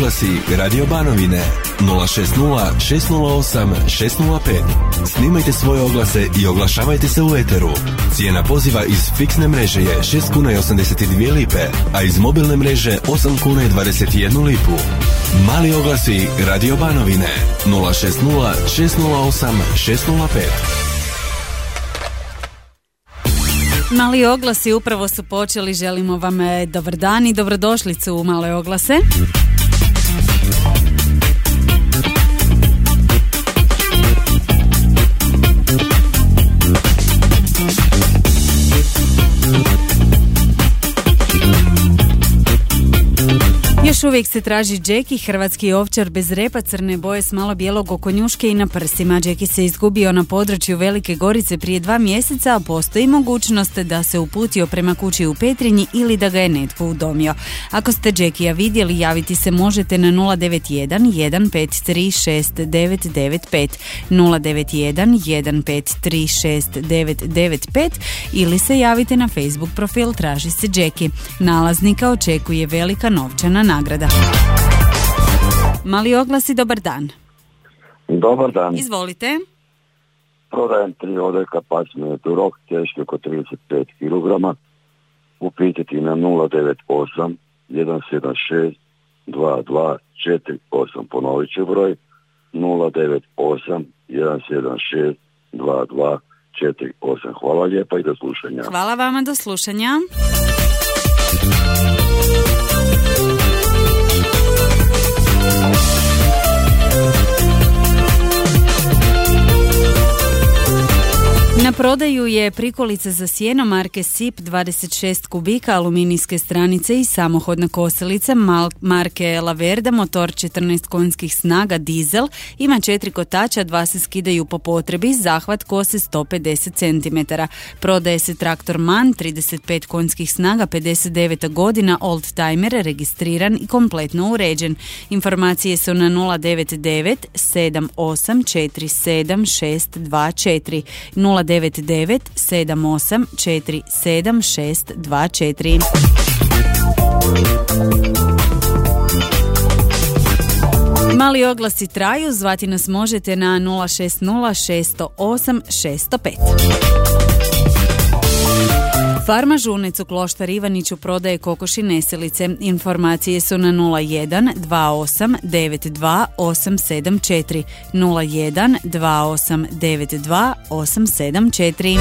oglasi Radio Banovine 060 608 605. Snimajte svoje oglase i oglašavajte se u eteru. Cijena poziva iz fiksne mreže je 6 kuna i 82 lipe, a iz mobilne mreže 8 kuna i 21 lipu. Mali oglasi Radio Banovine 060 608 605. Mali oglasi upravo su počeli, želimo vam dobar dan i dobrodošlicu u Male oglase. Još uvijek se traži Jackie, hrvatski ovčar bez repa, crne boje s malo bijelog oko njuške i na prsima. Jackie se izgubio na području Velike Gorice prije 2 mjeseca, a postoji mogućnost da se uputio prema kući u Petrinji ili da ga je netko udomio. Ako ste Jackiea vidjeli, javiti se možete na 091 1536 995, 091 1536 995 ili se javite na Facebook profil Traži se Jackie. Nalaznika očekuje velika novčana nagrada. Mali oglasi, dobar dan. Dobar dan. Izvolite. Prodajem 3 odojka pasmine Duroc, teške oko 35 kg. Upitati na 098 176 2248. Ponovit ću broj 098 176 2248. Hvala lijepa i do slušanja. Hvala vama, do slušanja. Na prodaju je prikolica za sjeno marke SIP 26 kubika, aluminijske stranice i samohodna kosilica marke Laverda, motor 14 konjskih snaga, dizel, ima 4 kotača, 2 se skidaju po potrebi, zahvat kose 150 cm. Prodaje se traktor MAN, 35 konjskih snaga, 59. godina, old timer, registriran i kompletno uređen. Informacije su na 099 7847624, 099 7847624. Mali oglasi traju, zvati nas možete na 060 608 605. Farma Žunec u Kloštar Ivaniću prodaje kokoši neselice. Informacije su na 01 28 92 874, 01 28 92 874.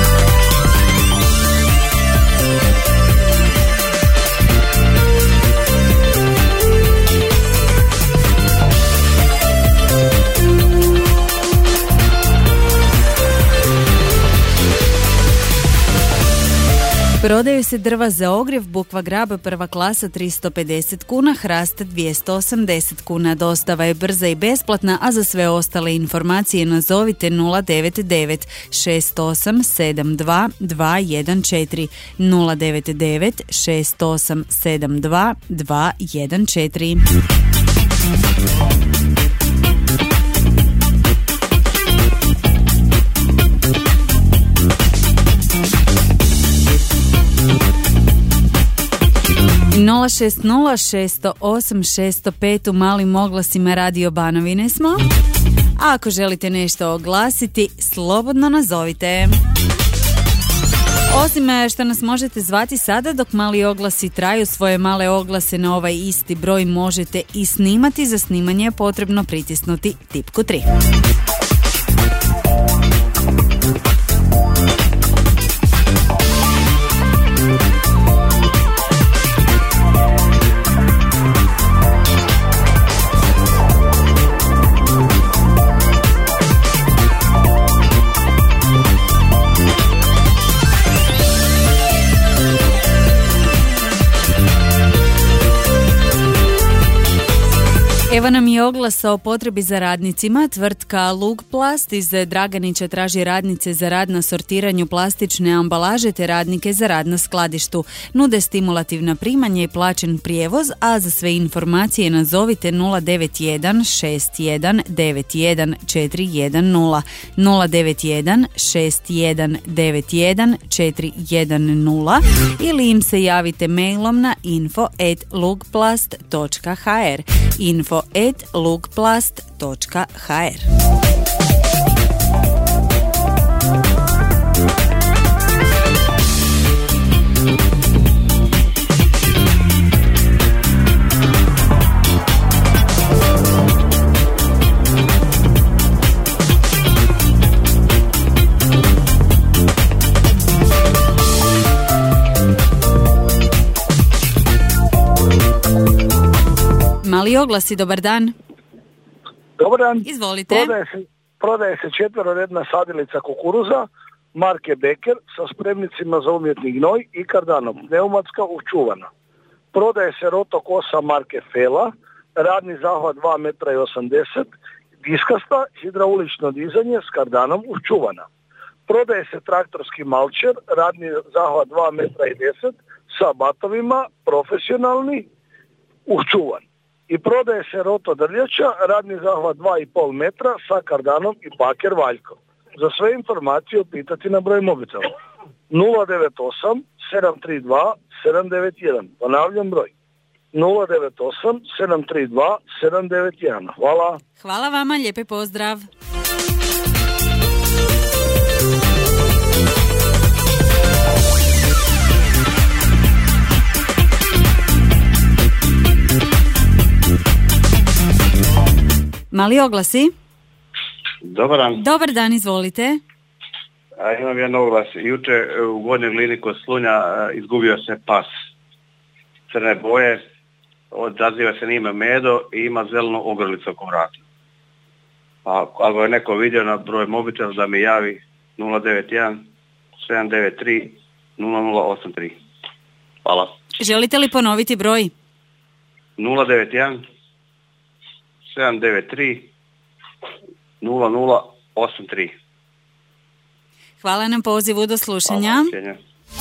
Prodaju se drva za ogrjev, bukva grab prva klasa 350 kuna, hrast 280 kuna. Dostava je brza i besplatna, a za sve ostale informacije nazovite 099 6872 214, 099 6872 214. Nula 60 u malim oglasima Radio Banovine smo. A ako želite nešto oglasiti, slobodno nazovite. Osim što nas možete zvati sada dok mali oglasi traju, svoje male oglase na ovaj isti broj možete i snimati. Za snimanje je potrebno pritisnuti tipku 3. Evo nam je oglas o potrebi za radnicima. Tvrtka Lugplast iz Draganića traži radnice za rad na sortiranju plastične ambalaže te radnike za rad na skladištu. Nude stimulativna primanja i plaćen prijevoz, a za sve informacije nazovite 091 61 91 410, 091 61 91 410 ili im se javite mailom na info@lugplast.hr. info@lukplast.hr. Mali oglasi, dobar dan. Dobar dan. Izvolite. Prodaje se četveroredna sadilica kukuruza marke Becker sa spremnicima za umjetni gnoj i kardanom, pneumatska učuvana. Prodaje se roto kosa marke Fela, radni zahvat 2,80 m, diskasta, hidraulično dizanje s kardanom učuvana. Prodaje se traktorski malčer, radni zahvat 2,10 m sa batovima, profesionalni, učuvan. I prodaje se roto drljača, radni zahvat 2,5 metra sa kardanom i paker valjkom. Za sve informacije pitati na broj mobitela 098 732 791. Ponavljam broj 098 732 791. Hvala. Hvala vama, lijepi pozdrav. Mali oglasi. Dobar dan. Dobar dan, izvolite. Imam jedan oglas. Juče u Gornjoj Glini kod Slunja izgubio se pas crne boje, odaziva se ime Medo i ima zelenu ogrlicu oko vrata. Ako je neko vidio na broj mobitel da mi javi 091 793 0083. Hvala. Želite li ponoviti broj? 091 793 0083. Hvala na pozivu, do slušanja. Hvala.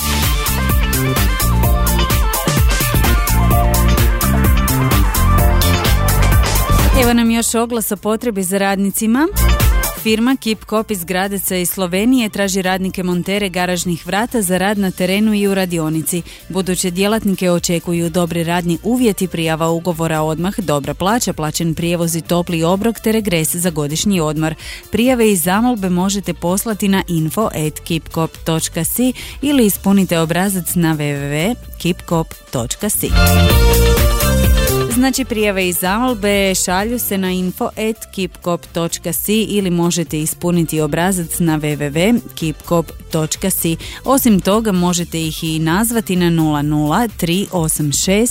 Evo nam još oglas o potrebi za radnicima. Firma Kip Kop iz Gradeca i Slovenije traži radnike montere garažnih vrata za rad na terenu i u radionici. Buduće djelatnike očekuju dobri radni uvjeti, prijava ugovora odmah, dobra plaća, plaćen prijevoz i topli obrok te regres za godišnji odmor. Prijave i zamolbe možete poslati na info@kipkop.si ili ispunite obrazac na www.kipkop.si. Znači, prijave i zamolbe šalju se na info@kipkop.si ili možete ispuniti obrazac na www.kipkop.si. Osim toga, možete ih i nazvati na 00386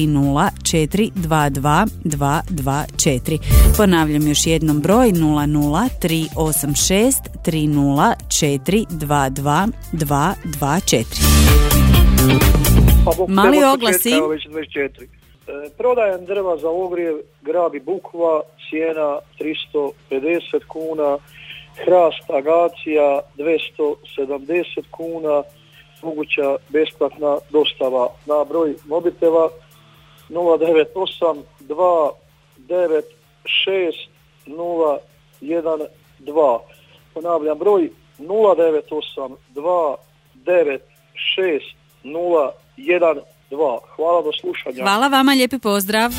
304 22224. Ponavljam još jednom broj 00386 304 22224. Mali oglasi. Prodajem drva za ogrijev, grab i bukva, cijena 350 kuna, hrast agacija 270 kuna, moguća besplatna dostava. Na broj mobitela 098 296 012. Ponavljam broj 098 296 012. Hvala, do slušanja. Hvala vama, lijepi pozdrav.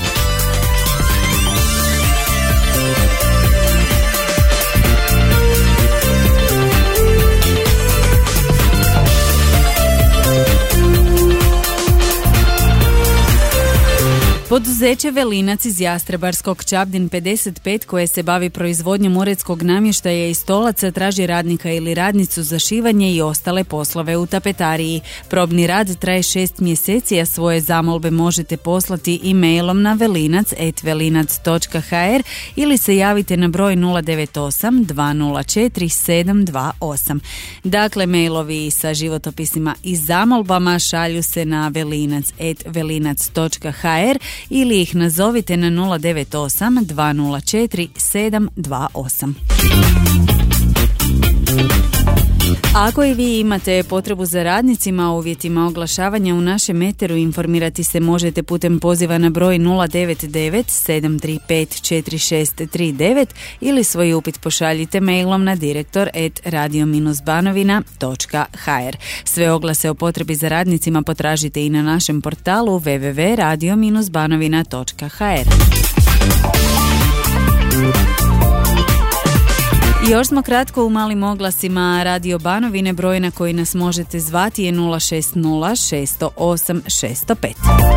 Poduzeće Velinac iz Jastrebarskog, Čabdin 55, koje se bavi proizvodnjom uredskog namještaja i stolaca, traži radnika ili radnicu za šivanje i ostale poslove u tapetariji. Probni rad traje 6 mjeseci, a svoje zamolbe možete poslati e-mailom na velinac@velinac.hr ili se javite na broj 098 204 728. Dakle, mailovi sa životopisima i zamolbama šalju se na velinac@velinac.hr ili ih nazovite na 098 204 728. Ako i vi imate potrebu za radnicima, o uvjetima oglašavanja u našem eteru, informirati se možete putem poziva na broj 099 735 4639 ili svoj upit pošaljite mailom na direktor@radio-banovina.hr. Sve oglase o potrebi za radnicima potražite i na našem portalu www.radio-banovina.hr. I još smo kratko u malim oglasima Radio Banovine. Broj na koji nas možete zvati je 060 608 605.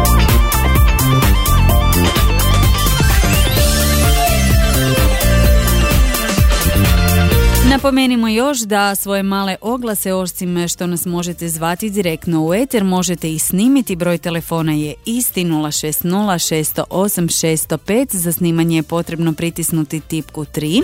Napomenimo još da svoje male oglase, osim što nas možete zvati direktno u eter, možete i snimiti. Broj telefona je isti 060 608 605. Za snimanje je potrebno pritisnuti tipku 3.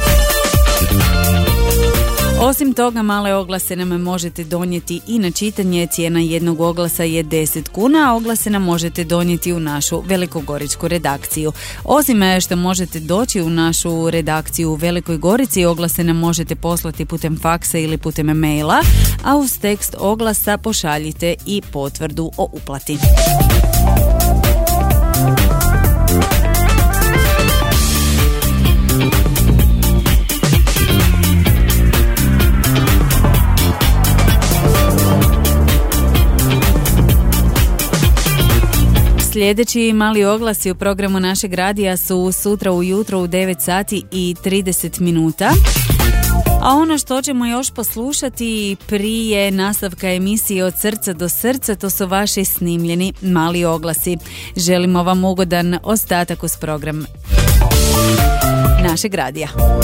Osim toga, male oglase nam možete donijeti i na čitanje. Cijena jednog oglasa je 10 kuna, a oglase nam možete donijeti u našu velikogoričku redakciju. Osim što možete doći u našu redakciju u Velikoj Gorici, oglase nam možete poslati putem faksa ili putem maila, a uz tekst oglasa pošaljite i potvrdu o uplati. Sljedeći mali oglasi u programu našeg radija su sutra ujutro u 9 sati i 30 minuta. A ono što ćemo još poslušati prije nastavka emisije Od srca do srca, to su vaši snimljeni mali oglasi. Želimo vam ugodan ostatak uz program našeg radija.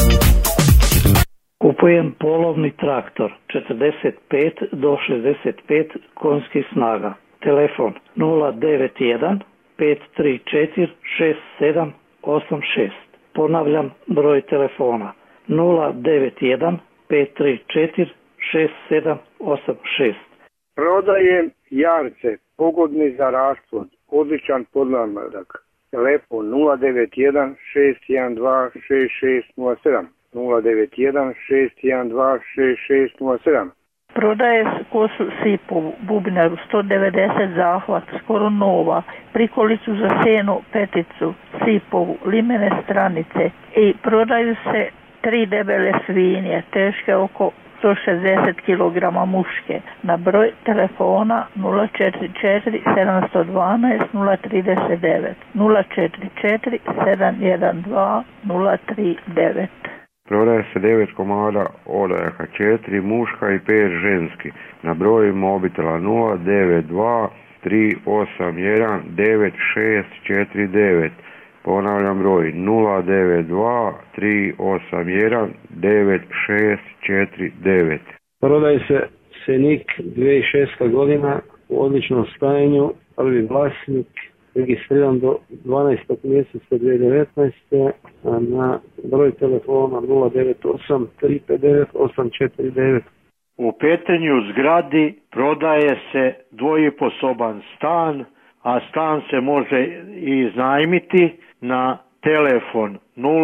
Kupujem polovni traktor 45 do 65 konjskih snaga. Telefon 091 534 6786. Ponavljam broj telefona 091 534 6786. Prodajem jarce, pogodni za rasplod, odličan podmladak. Telefon 091 612 6607. 091 612 6607. Prodaje kosu sipovu, bubnjaru 190 zahvat, skoro nova, prikolicu za seno, peticu, sipovu, limene stranice i prodaju se 3 debele svinje, teške oko 160 kg muške, na broj telefona 044 712 039, 044 712 039. Prodaje se 9 komada odajaka, 4 muška i 5 ženski. Na broj mobitela 092 381 9649. Ponavljam broj 092 381 9649. Prodaje se Senik 2006. godina u odličnom stajanju, prvi vlasnik, registriran do 12. mjeseca 2019. na broj telefona 098 359 849. U Petrinji u zgradi prodaje se dvojiposoban stan, a stan se može i iznajmiti na telefon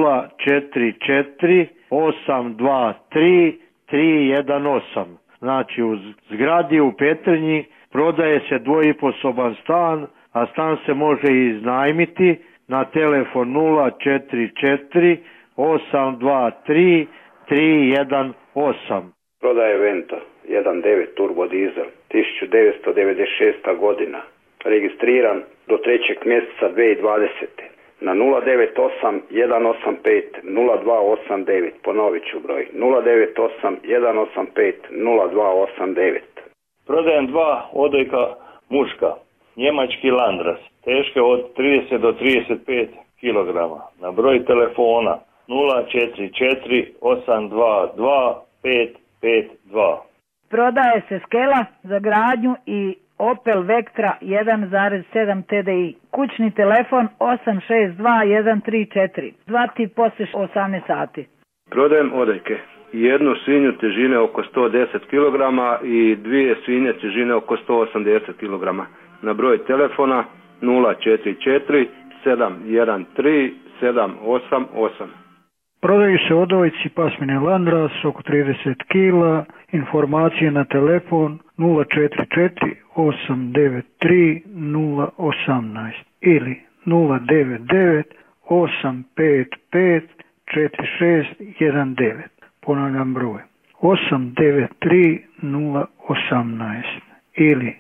044 823 318. Znači u zgradi u Petrinji prodaje se dvojiposoban stan, a stan se može iznajmiti na telefon 044 823 318. Prodaje Vento 1.9 turbo dizel 1996. godina, registriran do 3. mjeseca 2020. na 098 185 0289. Ponovit ću broj 098 185 0289. Prodajem 2 odojka muška, njemački Landras, teške od 30 do 35 kg, na broj telefona 044 822 552. Prodaje se skela za gradnju i Opel Vectra 1.7 TDI. Kućni telefon 862 134. Zvati poslije 18 sati. Prodajem odojke. Jednu svinju težine oko 110 kg i 2 svinje težine oko 180 kg. Na broj telefona 044 713 788. Prodaju se odojci pasmine Landras oko 30 kg. Informacije na telefon 044 893 018 ili 099 855 4619. Ponavljam broj 893 018 ili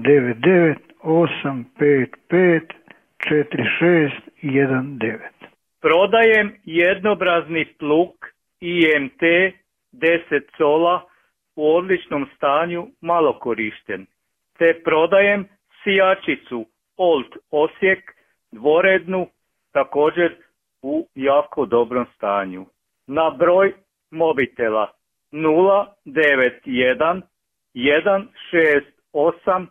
099 855 4619. Prodajem jednobrazni plug IMT 10 cola u odličnom stanju, malo korišten. Te prodajem sijačicu Old Osijek dvorednu, također u jako dobrom stanju. Na broj mobitela 091 168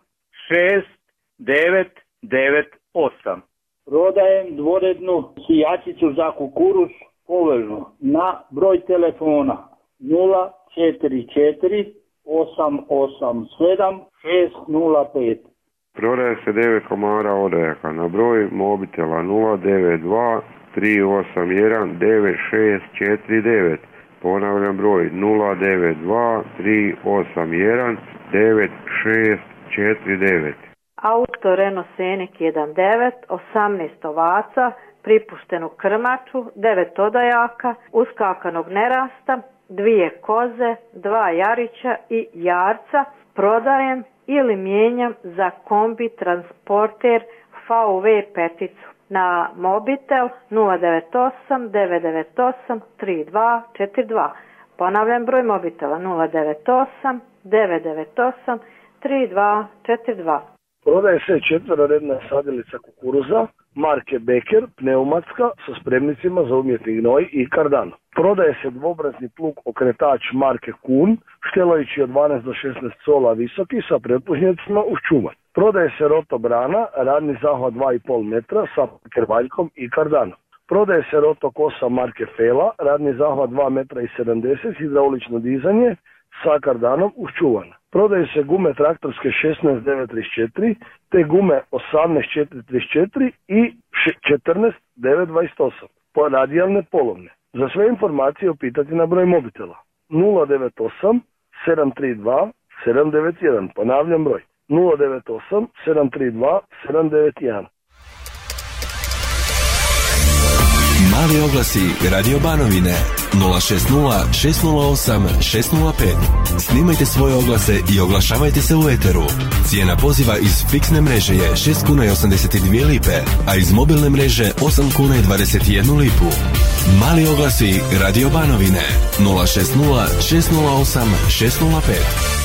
6998. Prodajem dvorednu sijačicu za kukuruz površnu na broj telefona 044 887 605. Prodaje se 9 komara odojaka na broj mobitela 092 381 9649. Ponavljam broj 092 381 9649. Auto Renault Scenic 1.9, 18 ovaca, pripuštenu krmaču, 9 odajaka, uskakanog nerasta, 2 koze, 2 jarića i jarca. Prodajem ili mijenjam za kombi transporter VW peticu na mobitel 098 998 3242. Ponavljam broj mobitela 098 998 3242. Prodaje se četvororedna sadilica kukuruza marke Becker, pneumatska, sa spremnicima za umjetni gnoj i kardan. Prodaje se dvobrazni plug okretač marke Kuhn, štelajući od 12 do 16 cola visoki sa pretpužnjacima uz čuvar. Prodaje se roto brana, radni zahvat 2,5 metra sa krvaljkom i kardanom. Prodaje se roto kosa marke Fela, radni zahvat 2 metra i 70, hidraulično dizanje sa kardanom uz čuvana. Prodaju se gume traktorske 16.934, te gume 18.434 i 14.928, radijalne polovne. Za sve informacije upitati na broj mobitela 098 732 791. Ponavljam broj 098 732 791. Mali oglasi Radio Banovine 060 608 605. Snimajte svoje oglase i oglašavajte se u eteru. Cijena poziva iz fiksne mreže je 6 kuna i 82 lipe, a iz mobilne mreže 8 kuna i 21 lipu. Mali oglasi Radio Banovine 060 608 605.